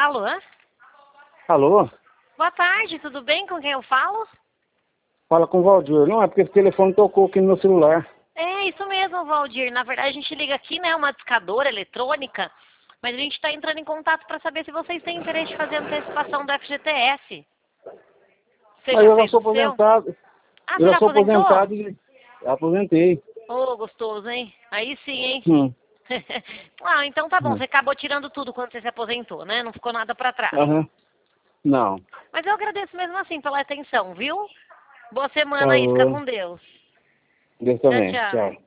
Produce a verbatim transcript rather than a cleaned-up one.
Alô? Alô? Boa tarde, tudo bem? Com quem eu falo? Fala com o Valdir. Não, é porque o telefone tocou aqui no meu celular. É, isso mesmo, Valdir. Na verdade, a gente liga aqui, né, uma discadora eletrônica, mas a gente está entrando em contato para saber se vocês têm interesse de fazer a antecipação do F G T S. Você Mas já eu já fez sou o seu? aposentado. Ah, Eu você já já sou aposentou? aposentado e aposentei. Ô, gostoso, hein? Aí sim, hein? Hum. Ah, então tá bom. Hum. Você acabou tirando tudo quando você se aposentou, né? Não ficou nada para trás. Aham. Não. Mas eu agradeço mesmo assim pela atenção, viu? Boa semana aí, fica Falou. com Deus. Deus Tchau, também. tchau. Tchau.